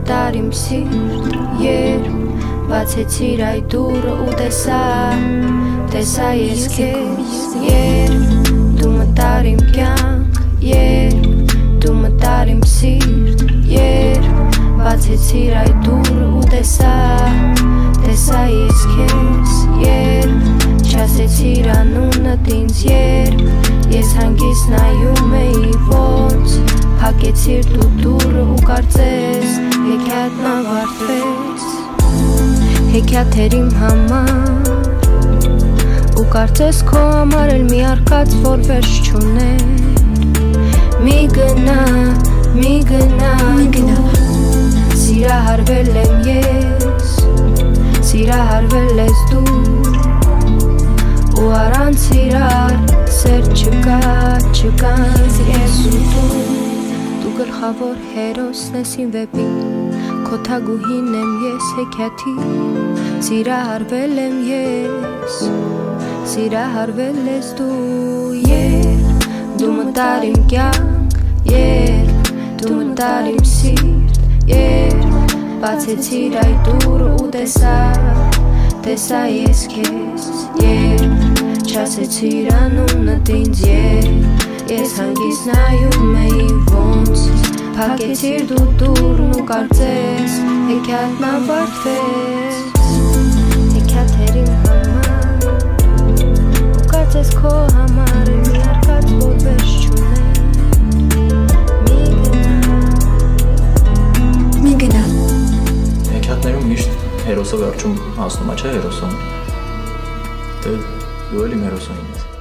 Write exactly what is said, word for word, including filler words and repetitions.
մտար իմ սիրտ, երբ բացեցիր այդ դուռը ու տեսա, տեսա ես քեզ, երբ դու մտար իմ կյանք, երբ դու մտար իմ սիրտ, երբ բացեցիր այդ դուռը ու տեսա, տեսա ես քեզ, երբ չասեցիր անունդ ինձ, երբ ես հանգիստ նայում էի ոնց փակեցիր դու դուռը ու կարծես հեքիաթն ավարտվեց, հեքիաթ էր իմ համար ու կարծես քո համար էլ մի արկած որ վերջ չուներ, մի գնա, մի գնա, մի գնա, սիրահարվել եմ ես, սիրահարվել ես դու ու առանց իրար սեր չկա, չկա ես ու դու, դու գլխավոր հերոսն ես իմ վեպի, քո թագուհին եմ ես հեքիաթի, սիրահարվել եմ ես, սիրահարվել ես դու, երբ դու մտար իմ կյանք, երբ դու մտար իմ սիրտ, երբ բացեցիր այդ դուռը ու տեսա, տեսա ես քեզ, երբ չասեցիր անունդ ինձ, երբ ես հանգիստ նայում էի ոնց փակեցիր դու դուռն ու կարծես հեքիաթն ավարտվեց, հեքիաթ էր իմ համար ու կարծես քո համար է մի արկած որ վերջ չուներ, մի գնա, մի գնա, հեքիաթներում միշտ հերոսը վերջում հասնում է, չէ հերոսոն, դե դու էլ իմ հերոսոն ես։